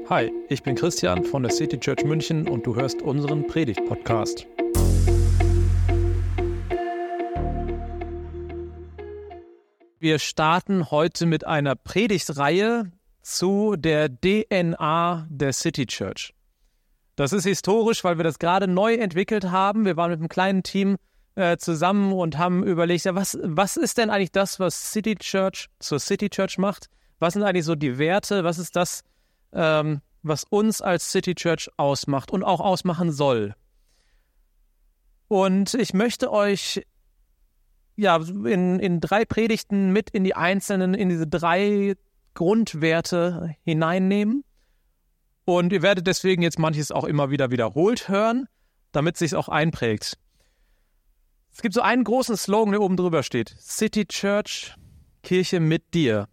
Hi, ich bin Christian von der City Church München und du hörst unseren Predigt-Podcast. Wir starten heute mit einer Predigtreihe zu der DNA der City Church. Das ist historisch, weil wir das gerade neu entwickelt haben. Wir waren mit einem kleinen Team zusammen und haben überlegt, ja, was ist denn eigentlich das, was City Church zur City Church macht? Was sind eigentlich so die Werte? Was ist das, was uns als City Church ausmacht und auch ausmachen soll? Und ich möchte euch in 3 Predigten mit in diese 3 Grundwerte hineinnehmen. Und ihr werdet deswegen jetzt manches auch immer wieder wiederholt hören, damit es sich auch einprägt. Es gibt so einen großen Slogan, der oben drüber steht: City Church, Kirche mit dir.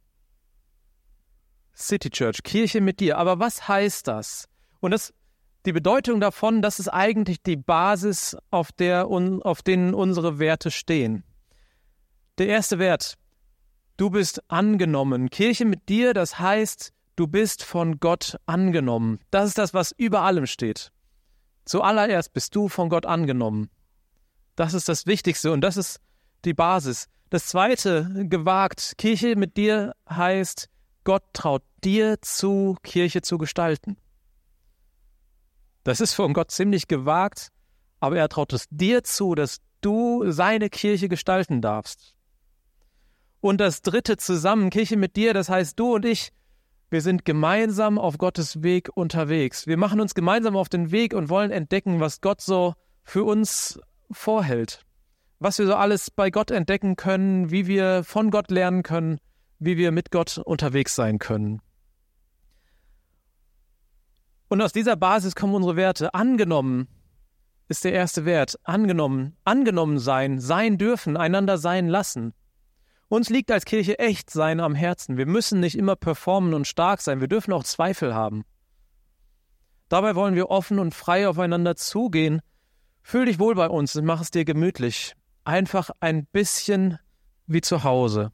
City Church, Kirche mit dir. Aber was heißt das? Und die Bedeutung davon, das ist eigentlich die Basis, auf denen unsere Werte stehen. Der erste Wert: Du bist angenommen. Kirche mit dir, das heißt, du bist von Gott angenommen. Das ist das, was über allem steht. Zuallererst bist du von Gott angenommen. Das ist das Wichtigste und das ist die Basis. Das zweite, gewagt. Kirche mit dir heißt, Gott traut dir zu, Kirche zu gestalten. Das ist von Gott ziemlich gewagt, aber er traut es dir zu, dass du seine Kirche gestalten darfst. Und das dritte zusammen, Kirche mit dir, das heißt, du und ich, wir sind gemeinsam auf Gottes Weg unterwegs. Wir machen uns gemeinsam auf den Weg und wollen entdecken, was Gott so für uns vorhält. Was wir so alles bei Gott entdecken können, wie wir von Gott lernen können, wie wir mit Gott unterwegs sein können. Und aus dieser Basis kommen unsere Werte. Angenommen ist der erste Wert. Angenommen sein dürfen, einander sein lassen. Uns liegt als Kirche echt sein am Herzen. Wir müssen nicht immer performen und stark sein. Wir dürfen auch Zweifel haben. Dabei wollen wir offen und frei aufeinander zugehen. Fühl dich wohl bei uns und mach es dir gemütlich. Einfach ein bisschen wie zu Hause.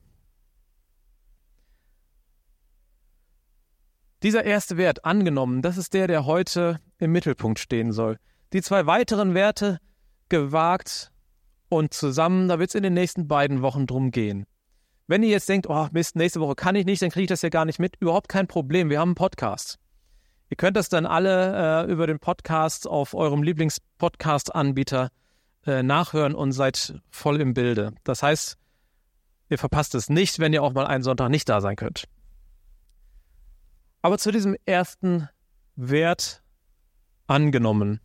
Dieser erste Wert, angenommen, das ist der heute im Mittelpunkt stehen soll. Die 2 weiteren Werte, gewagt und zusammen, da wird es in den nächsten beiden Wochen drum gehen. Wenn ihr jetzt denkt, oh Mist, nächste Woche kann ich nicht, dann kriege ich das ja gar nicht mit, überhaupt kein Problem, wir haben einen Podcast. Ihr könnt das dann alle über den Podcast auf eurem Lieblings-Podcast-Anbieter nachhören und seid voll im Bilde. Das heißt, ihr verpasst es nicht, wenn ihr auch mal einen Sonntag nicht da sein könnt. Aber zu diesem ersten Wert, angenommen.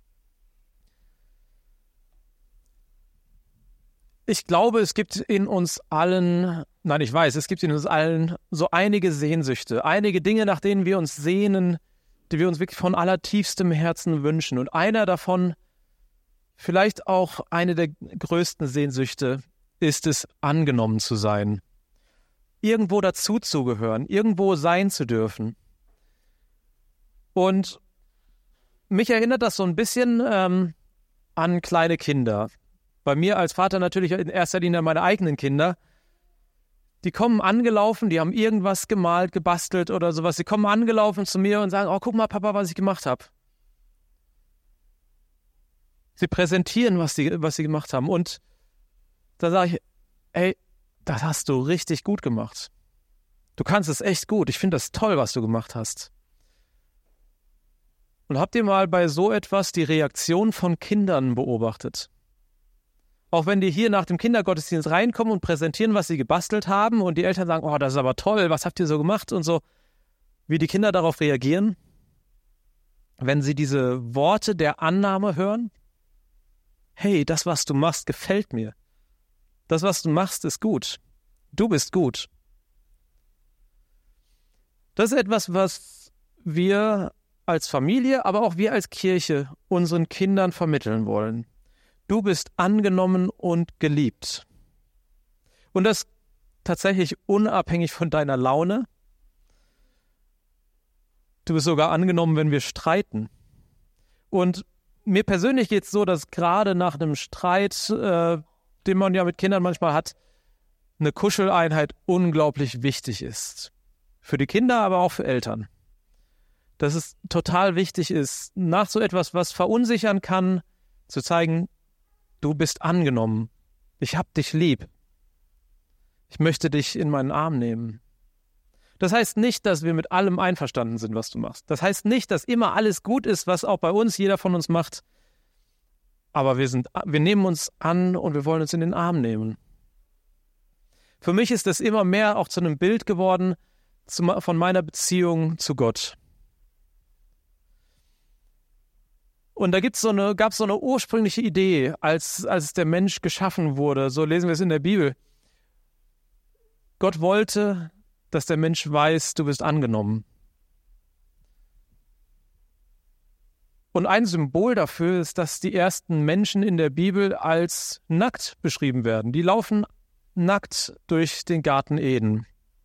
Ich glaube, es gibt in uns allen so einige Sehnsüchte, einige Dinge, nach denen wir uns sehnen, die wir uns wirklich von allertiefstem Herzen wünschen. Und einer davon, vielleicht auch eine der größten Sehnsüchte, ist es, angenommen zu sein. Irgendwo dazuzugehören, irgendwo sein zu dürfen. Und mich erinnert das so ein bisschen an kleine Kinder. Bei mir als Vater natürlich in erster Linie an meine eigenen Kinder. Die kommen angelaufen, die haben irgendwas gemalt, gebastelt oder sowas. Die kommen angelaufen zu mir und sagen, oh, guck mal, Papa, was ich gemacht habe. Sie präsentieren, was sie gemacht haben. Und da sage ich, ey, das hast du richtig gut gemacht. Du kannst es echt gut. Ich finde das toll, was du gemacht hast. Und habt ihr mal bei so etwas die Reaktion von Kindern beobachtet? Auch wenn die hier nach dem Kindergottesdienst reinkommen und präsentieren, was sie gebastelt haben und die Eltern sagen, oh, das ist aber toll, was habt ihr so gemacht und so, wie die Kinder darauf reagieren, wenn sie diese Worte der Annahme hören. Hey, das, was du machst, gefällt mir. Das, was du machst, ist gut. Du bist gut. Das ist etwas, was wir als Familie, aber auch wir als Kirche unseren Kindern vermitteln wollen. Du bist angenommen und geliebt. Und das tatsächlich unabhängig von deiner Laune. Du bist sogar angenommen, wenn wir streiten. Und mir persönlich geht es so, dass gerade nach einem Streit, den man ja mit Kindern manchmal hat, eine Kuscheleinheit unglaublich wichtig ist. Für die Kinder, aber auch für Eltern. dass es total wichtig ist, nach so etwas, was verunsichern kann, zu zeigen, du bist angenommen. Ich hab dich lieb. Ich möchte dich in meinen Arm nehmen. Das heißt nicht, dass wir mit allem einverstanden sind, was du machst. Das heißt nicht, dass immer alles gut ist, was auch bei uns, jeder von uns macht. Aber wir nehmen uns an und wir wollen uns in den Arm nehmen. Für mich ist das immer mehr auch zu einem Bild geworden von meiner Beziehung zu Gott. Und da gab es so eine ursprüngliche Idee, als der Mensch geschaffen wurde. So lesen wir es in der Bibel. Gott wollte, dass der Mensch weiß, du bist angenommen. Und ein Symbol dafür ist, dass die ersten Menschen in der Bibel als nackt beschrieben werden. Die laufen nackt durch den Garten Eden.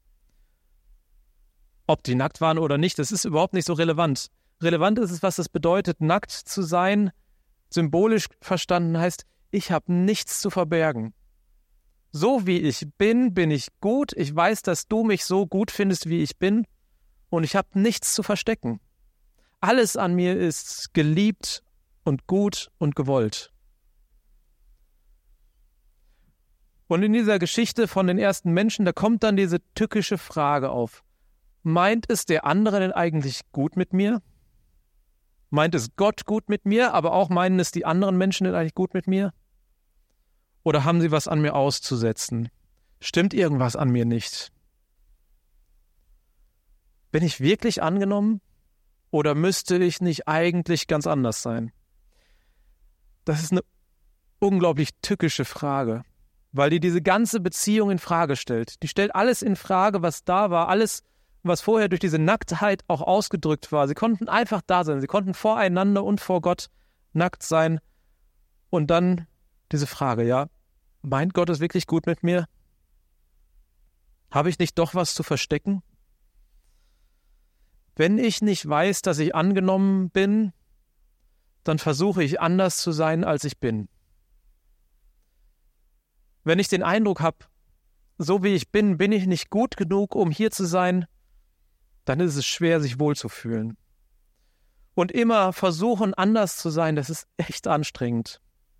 Ob die nackt waren oder nicht, das ist überhaupt nicht so relevant. Relevant ist es, was es bedeutet, nackt zu sein. Symbolisch verstanden heißt, ich habe nichts zu verbergen. So wie ich bin, bin ich gut. Ich weiß, dass du mich so gut findest, wie ich bin. Und ich habe nichts zu verstecken. Alles an mir ist geliebt und gut und gewollt. Und in dieser Geschichte von den ersten Menschen, da kommt dann diese tückische Frage auf. Meint es der andere denn eigentlich gut mit mir? Meint es Gott gut mit mir, aber auch meinen es die anderen Menschen denn eigentlich gut mit mir? Oder haben sie was an mir auszusetzen? Stimmt irgendwas an mir nicht? Bin ich wirklich angenommen? Oder müsste ich nicht eigentlich ganz anders sein? Das ist eine unglaublich tückische Frage, weil die diese ganze Beziehung in Frage stellt. Die stellt alles in Frage, was da war, alles, was vorher durch diese Nacktheit auch ausgedrückt war. Sie konnten einfach da sein, sie konnten voreinander und vor Gott nackt sein. Und dann diese Frage, ja, meint Gott es wirklich gut mit mir? Habe ich nicht doch was zu verstecken? Wenn ich nicht weiß, dass ich angenommen bin, dann versuche ich anders zu sein, als ich bin. Wenn ich den Eindruck habe, so wie ich bin, bin ich nicht gut genug, um hier zu sein, dann ist es schwer, sich wohlzufühlen. Und immer versuchen, anders zu sein, das ist echt anstrengend.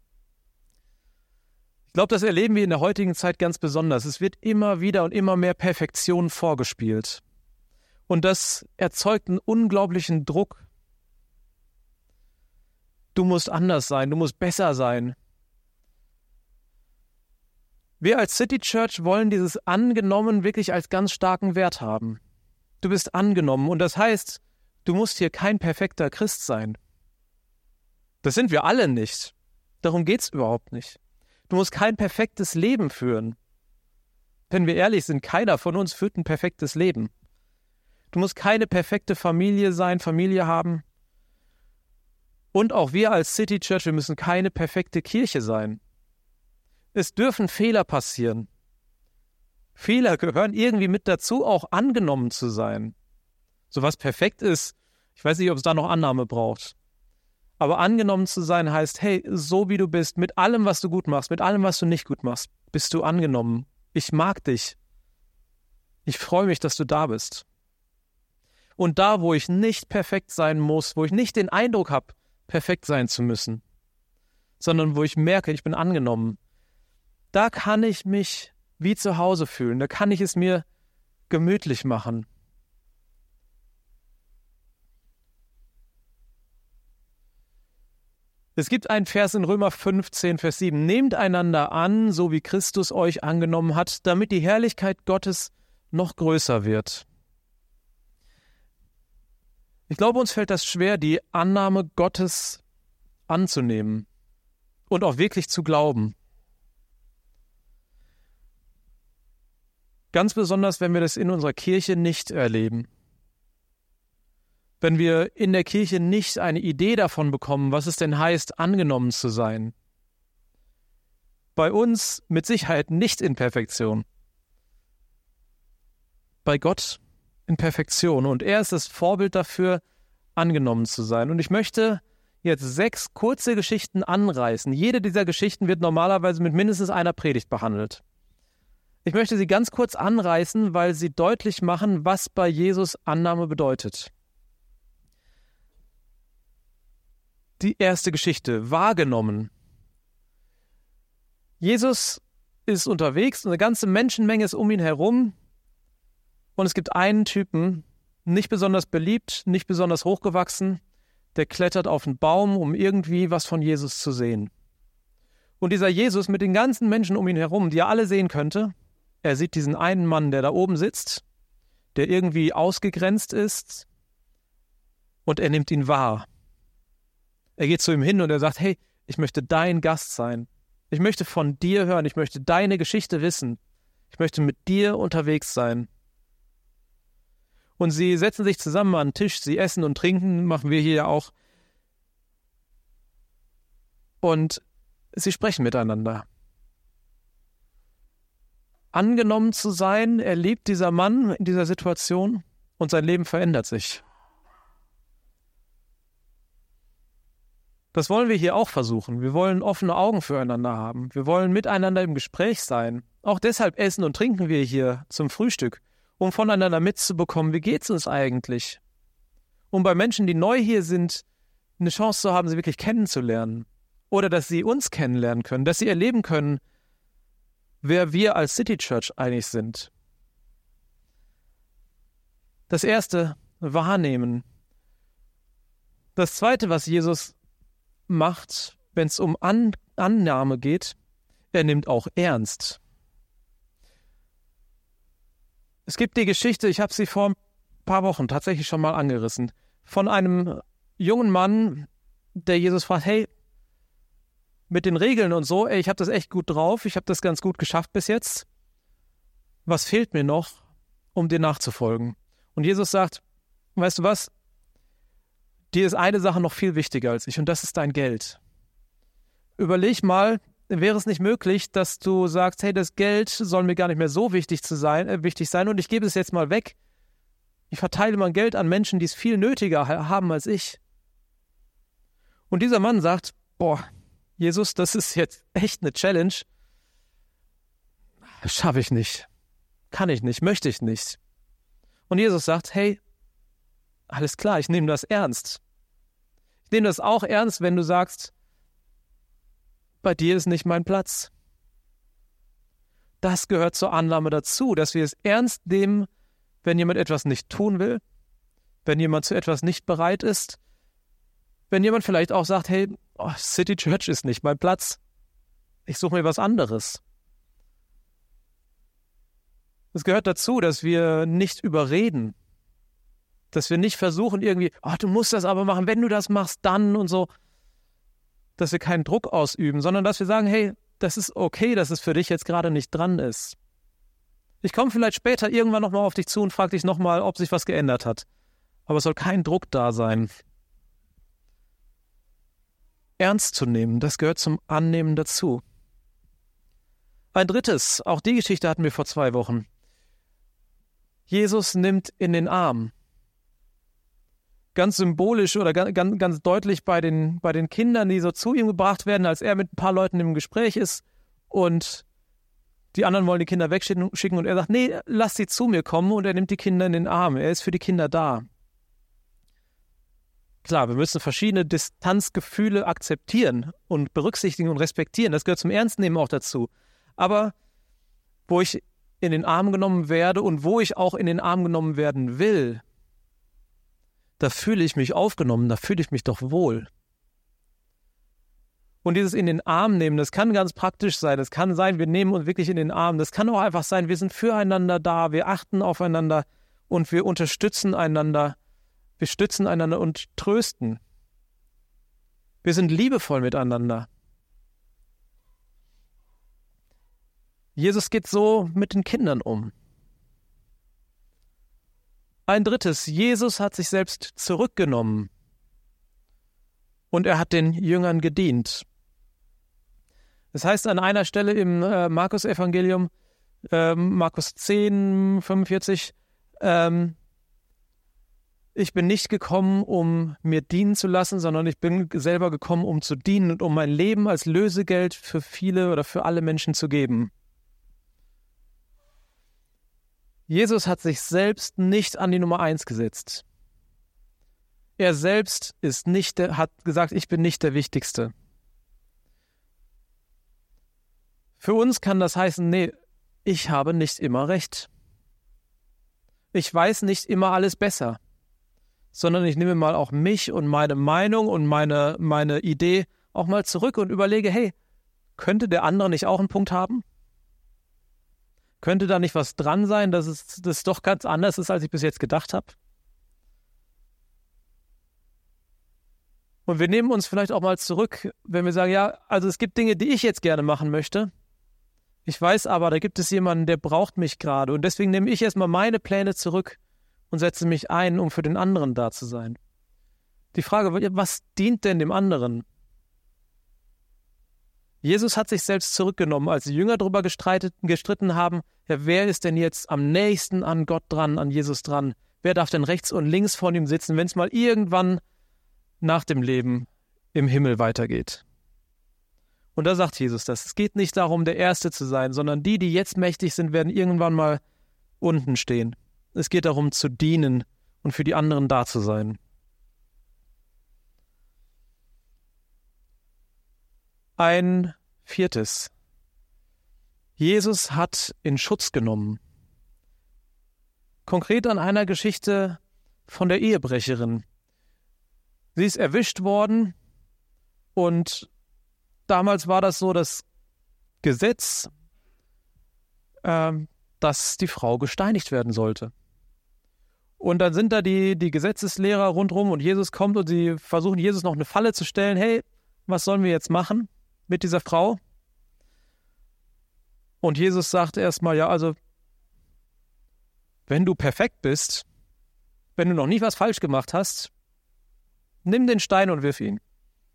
Ich glaube, das erleben wir in der heutigen Zeit ganz besonders. Es wird immer wieder und immer mehr Perfektion vorgespielt. Und das erzeugt einen unglaublichen Druck. Du musst anders sein, du musst besser sein. Wir als City Church wollen dieses Angenommen wirklich als ganz starken Wert haben. Du bist angenommen und das heißt, du musst hier kein perfekter Christ sein. Das sind wir alle nicht. Darum geht's überhaupt nicht. Du musst kein perfektes Leben führen. Wenn wir ehrlich sind, keiner von uns führt ein perfektes Leben. Du musst keine perfekte Familie haben. Und auch wir als City Church, wir müssen keine perfekte Kirche sein. Es dürfen Fehler passieren. Fehler gehören irgendwie mit dazu, auch angenommen zu sein. So was perfekt ist, ich weiß nicht, ob es da noch Annahme braucht. Aber angenommen zu sein heißt, hey, so wie du bist, mit allem, was du gut machst, mit allem, was du nicht gut machst, bist du angenommen. Ich mag dich. Ich freue mich, dass du da bist. Und da, wo ich nicht perfekt sein muss, wo ich nicht den Eindruck habe, perfekt sein zu müssen, sondern wo ich merke, ich bin angenommen, da kann ich mich wie zu Hause fühlen, da kann ich es mir gemütlich machen. Es gibt einen Vers in Römer 15, Vers 7. Nehmt einander an, so wie Christus euch angenommen hat, damit die Herrlichkeit Gottes noch größer wird. Ich glaube, uns fällt das schwer, die Annahme Gottes anzunehmen und auch wirklich zu glauben. Ganz besonders, wenn wir das in unserer Kirche nicht erleben. Wenn wir in der Kirche nicht eine Idee davon bekommen, was es denn heißt, angenommen zu sein. Bei uns mit Sicherheit nicht in Perfektion. Bei Gott in Perfektion. Und er ist das Vorbild dafür, angenommen zu sein. Und ich möchte jetzt 6 kurze Geschichten anreißen. Jede dieser Geschichten wird normalerweise mit mindestens einer Predigt behandelt. Ich möchte sie ganz kurz anreißen, weil sie deutlich machen, was bei Jesus Annahme bedeutet. die erste Geschichte, wahrgenommen. Jesus ist unterwegs und eine ganze Menschenmenge ist um ihn herum und es gibt einen Typen, nicht besonders beliebt, nicht besonders hochgewachsen, der klettert auf einen Baum, um irgendwie was von Jesus zu sehen. Und dieser Jesus mit den ganzen Menschen um ihn herum, die er alle sehen könnte, er sieht diesen einen Mann, der da oben sitzt, der irgendwie ausgegrenzt ist, und er nimmt ihn wahr. Er geht zu ihm hin und er sagt, hey, ich möchte dein Gast sein. Ich möchte von dir hören, ich möchte deine Geschichte wissen. Ich möchte mit dir unterwegs sein. Und sie setzen sich zusammen an den Tisch, sie essen und trinken, machen wir hier ja auch. Und sie sprechen miteinander. Angenommen zu sein, erlebt dieser Mann in dieser Situation und sein Leben verändert sich. Das wollen wir hier auch versuchen. Wir wollen offene Augen füreinander haben. Wir wollen miteinander im Gespräch sein. Auch deshalb essen und trinken wir hier zum Frühstück, um voneinander mitzubekommen, wie geht's uns eigentlich? Um bei Menschen, die neu hier sind, eine Chance zu haben, sie wirklich kennenzulernen. Oder dass sie uns kennenlernen können, dass sie erleben können, wer wir als City Church eigentlich sind. Das erste, wahrnehmen. Das zweite, was Jesus macht, wenn es um Annahme geht, er nimmt auch ernst. Es gibt die Geschichte, ich habe sie vor ein paar Wochen tatsächlich schon mal angerissen, von einem jungen Mann, der Jesus fragt, hey, mit den Regeln und so, ey, ich habe das echt gut drauf, ich habe das ganz gut geschafft bis jetzt. Was fehlt mir noch, um dir nachzufolgen? Und Jesus sagt, weißt du was? Dir ist eine Sache noch viel wichtiger als ich und das ist dein Geld. Überleg mal, wäre es nicht möglich, dass du sagst, hey, das Geld soll mir gar nicht mehr so wichtig sein und ich gebe es jetzt mal weg. Ich verteile mein Geld an Menschen, die es viel nötiger haben als ich. Und dieser Mann sagt, boah, Jesus, das ist jetzt echt eine Challenge. Schaffe ich nicht. Kann ich nicht, möchte ich nicht. Und Jesus sagt, hey, alles klar, ich nehme das ernst. Ich nehme das auch ernst, wenn du sagst, bei dir ist nicht mein Platz. Das gehört zur Annahme dazu, dass wir es ernst nehmen, wenn jemand etwas nicht tun will, wenn jemand zu etwas nicht bereit ist, wenn jemand vielleicht auch sagt, hey, City Church ist nicht mein Platz, ich suche mir was anderes. Es gehört dazu, dass wir nicht überreden, dass wir nicht versuchen irgendwie, du musst das aber machen, wenn du das machst, dann und so, dass wir keinen Druck ausüben, sondern dass wir sagen, hey, das ist okay, dass es für dich jetzt gerade nicht dran ist. Ich komme vielleicht später irgendwann nochmal auf dich zu und frage dich nochmal, ob sich was geändert hat. Aber es soll kein Druck da sein. Ernst zu nehmen, das gehört zum Annehmen dazu. Ein drittes, auch die Geschichte hatten wir vor 2 Wochen. Jesus nimmt in den Arm. Ganz symbolisch oder ganz deutlich bei den Kindern, die so zu ihm gebracht werden, als er mit ein paar Leuten im Gespräch ist und die anderen wollen die Kinder wegschicken und er sagt, nee, lass sie zu mir kommen und er nimmt die Kinder in den Arm. Er ist für die Kinder da. Klar, wir müssen verschiedene Distanzgefühle akzeptieren und berücksichtigen und respektieren. Das gehört zum Ernstnehmen auch dazu. Aber wo ich in den Arm genommen werde und wo ich auch in den Arm genommen werden will, da fühle ich mich aufgenommen, da fühle ich mich doch wohl. Und dieses in den Arm nehmen, das kann ganz praktisch sein. Das kann sein, wir nehmen uns wirklich in den Arm. Das kann auch einfach sein, wir sind füreinander da, wir achten aufeinander und wir unterstützen einander. Wir stützen einander und trösten. Wir sind liebevoll miteinander. Jesus geht so mit den Kindern um. Ein drittes, Jesus hat sich selbst zurückgenommen und er hat den Jüngern gedient. Das heißt an einer Stelle im Markus-Evangelium, Markus 10, 45, ich bin nicht gekommen, um mir dienen zu lassen, sondern ich bin selber gekommen, um zu dienen und um mein Leben als Lösegeld für viele oder für alle Menschen zu geben. Jesus hat sich selbst nicht an die Nummer 1 gesetzt. Er selbst hat gesagt, ich bin nicht der Wichtigste. Für uns kann das heißen, nee, ich habe nicht immer recht. Ich weiß nicht immer alles besser, sondern ich nehme mal auch mich und meine Meinung und meine Idee auch mal zurück und überlege, hey, könnte der andere nicht auch einen Punkt haben? Könnte da nicht was dran sein, dass das doch ganz anders ist, als ich bis jetzt gedacht habe? Und wir nehmen uns vielleicht auch mal zurück, wenn wir sagen, ja, also es gibt Dinge, die ich jetzt gerne machen möchte. Ich weiß aber, da gibt es jemanden, der braucht mich gerade. Und deswegen nehme ich erstmal meine Pläne zurück und setze mich ein, um für den anderen da zu sein. Die Frage, was dient denn dem anderen? Jesus hat sich selbst zurückgenommen, als die Jünger darüber gestritten haben, ja, wer ist denn jetzt am nächsten an Gott dran, an Jesus dran? Wer darf denn rechts und links von ihm sitzen, wenn es mal irgendwann nach dem Leben im Himmel weitergeht? Und da sagt Jesus das. Es geht nicht darum, der Erste zu sein, sondern die jetzt mächtig sind, werden irgendwann mal unten stehen. Es geht darum, zu dienen und für die anderen da zu sein. Ein viertes. Jesus hat in Schutz genommen. Konkret an einer Geschichte von der Ehebrecherin. Sie ist erwischt worden und damals war das so das Gesetz, dass die Frau gesteinigt werden sollte. Und dann sind da die Gesetzeslehrer rundherum und Jesus kommt und sie versuchen Jesus noch eine Falle zu stellen. Hey, was sollen wir jetzt machen mit dieser Frau? Und Jesus sagt erstmal, ja, also wenn du perfekt bist, wenn du noch nie was falsch gemacht hast, nimm den Stein und wirf ihn.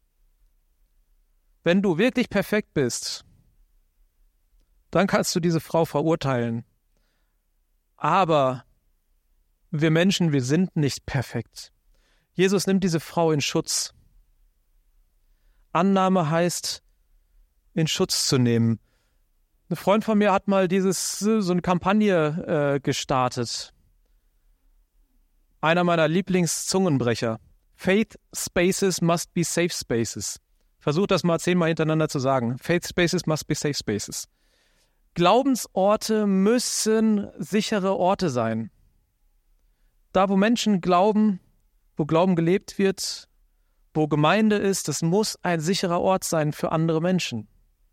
Wenn du wirklich perfekt bist, dann kannst du diese Frau verurteilen. Aber wir Menschen, wir sind nicht perfekt. Jesus nimmt diese Frau in Schutz. Annahme heißt, in Schutz zu nehmen. Ein Freund von mir hat mal so eine Kampagne gestartet. Einer meiner Lieblingszungenbrecher. Faith spaces must be safe spaces. Versucht das mal 10-mal hintereinander zu sagen. Faith spaces must be safe spaces. Glaubensorte müssen sichere Orte sein. Da, wo Menschen glauben, wo Glauben gelebt wird, wo Gemeinde ist, das muss ein sicherer Ort sein für andere Menschen.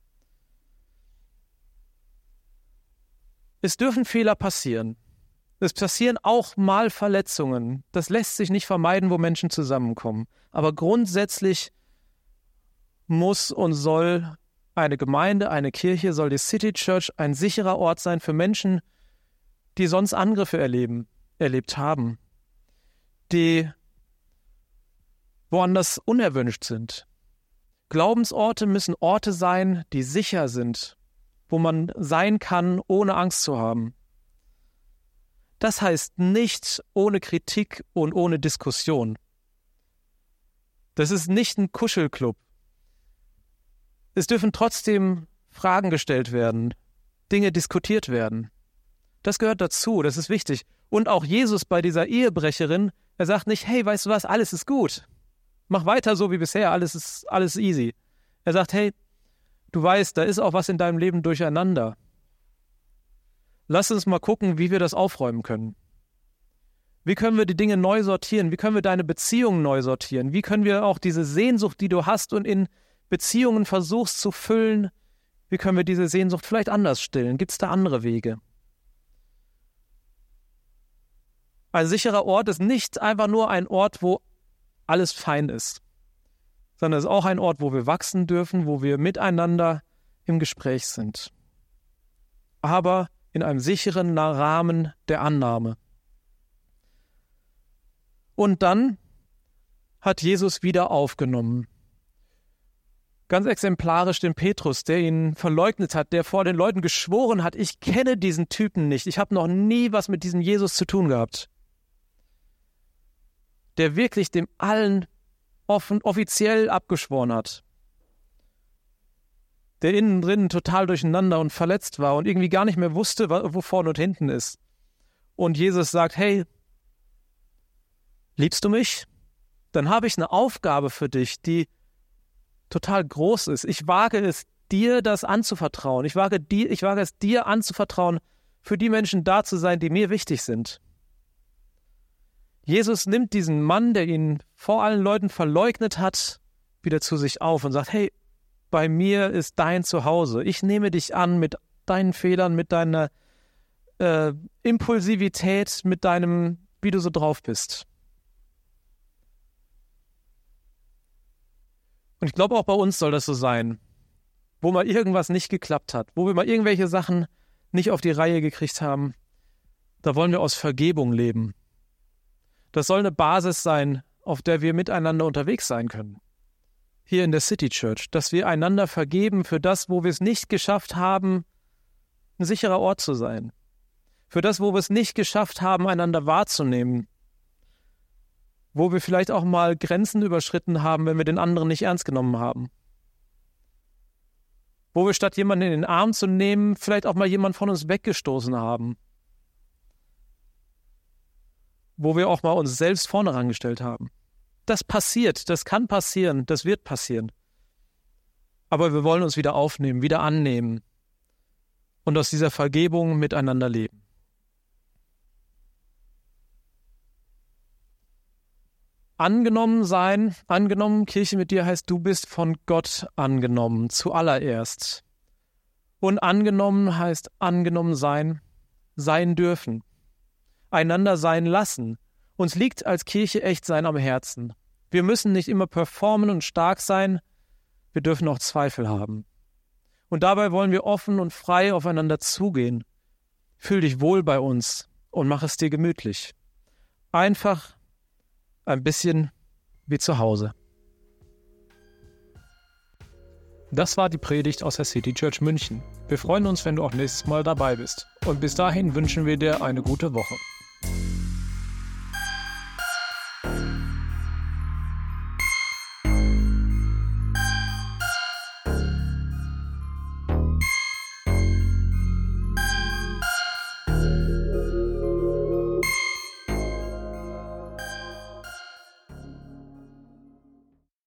Es dürfen Fehler passieren. Es passieren auch mal Verletzungen. Das lässt sich nicht vermeiden, wo Menschen zusammenkommen. Aber grundsätzlich muss und soll eine Gemeinde, eine Kirche, soll die City Church ein sicherer Ort sein für Menschen, die sonst Angriffe erlebt haben, die woanders unerwünscht sind. Glaubensorte müssen Orte sein, die sicher sind, wo man sein kann, ohne Angst zu haben. Das heißt nicht ohne Kritik und ohne Diskussion. Das ist nicht ein Kuschelclub. Es dürfen trotzdem Fragen gestellt werden, Dinge diskutiert werden. Das gehört dazu, das ist wichtig. Und auch Jesus bei dieser Ehebrecherin, er sagt nicht, hey, weißt du was, alles ist gut. Mach weiter so wie bisher, alles ist easy. Er sagt, hey, du weißt, da ist auch was in deinem Leben durcheinander. Lass uns mal gucken, wie wir das aufräumen können. Wie können wir die Dinge neu sortieren? Wie können wir deine Beziehungen neu sortieren? Wie können wir auch diese Sehnsucht, die du hast und in Beziehungen versuchst zu füllen, wie können wir diese Sehnsucht vielleicht anders stillen? Gibt es da andere Wege? Ein sicherer Ort ist nicht einfach nur ein Ort, wo alles fein ist, sondern es ist auch ein Ort, wo wir wachsen dürfen, wo wir miteinander im Gespräch sind. Aber in einem sicheren Rahmen der Annahme. Und dann hat Jesus wieder aufgenommen. Ganz exemplarisch den Petrus, der ihn verleugnet hat, der vor den Leuten geschworen hat, ich kenne diesen Typen nicht, ich habe noch nie was mit diesem Jesus zu tun gehabt. Der wirklich dem allen offiziell abgeschworen hat. Der innen drin total durcheinander und verletzt war und irgendwie gar nicht mehr wusste, wo vorne und hinten ist. Und Jesus sagt, hey, liebst du mich? dann habe ich eine Aufgabe für dich, die total groß ist. Ich wage es, dir das anzuvertrauen. Ich wage es, dir anzuvertrauen, für die Menschen da zu sein, die mir wichtig sind. Jesus nimmt diesen Mann, der ihn vor allen Leuten verleugnet hat, wieder zu sich auf und sagt, hey, bei mir ist dein Zuhause. Ich nehme dich an mit deinen Fehlern, mit deiner Impulsivität, mit deinem, wie du so drauf bist. Und ich glaube, auch bei uns soll das so sein, wo mal irgendwas nicht geklappt hat, wo wir mal irgendwelche Sachen nicht auf die Reihe gekriegt haben, da wollen wir aus Vergebung leben. Das soll eine Basis sein, auf der wir miteinander unterwegs sein können. Hier in der City Church, dass wir einander vergeben für das, wo wir es nicht geschafft haben, ein sicherer Ort zu sein. Für das, wo wir es nicht geschafft haben, einander wahrzunehmen. Wo wir vielleicht auch mal Grenzen überschritten haben, wenn wir den anderen nicht ernst genommen haben. Wo wir statt jemanden in den Arm zu nehmen, vielleicht auch mal jemanden von uns weggestoßen haben. Wo wir auch mal uns selbst vorne rangestellt haben. Das passiert, das kann passieren, das wird passieren. Aber wir wollen uns wieder aufnehmen, wieder annehmen und aus dieser Vergebung miteinander leben. Angenommen sein, angenommen, Kirche mit dir heißt, du bist von Gott angenommen, zuallererst. Und angenommen heißt angenommen sein, sein dürfen, einander sein lassen. Uns liegt als Kirche echt sein am Herzen. Wir müssen nicht immer performen und stark sein, wir dürfen auch Zweifel haben. Und dabei wollen wir offen und frei aufeinander zugehen. Fühl dich wohl bei uns und mach es dir gemütlich. Einfach ein bisschen wie zu Hause. Das war die Predigt aus der City Church München. Wir freuen uns, wenn du auch nächstes Mal dabei bist. Und bis dahin wünschen wir dir eine gute Woche.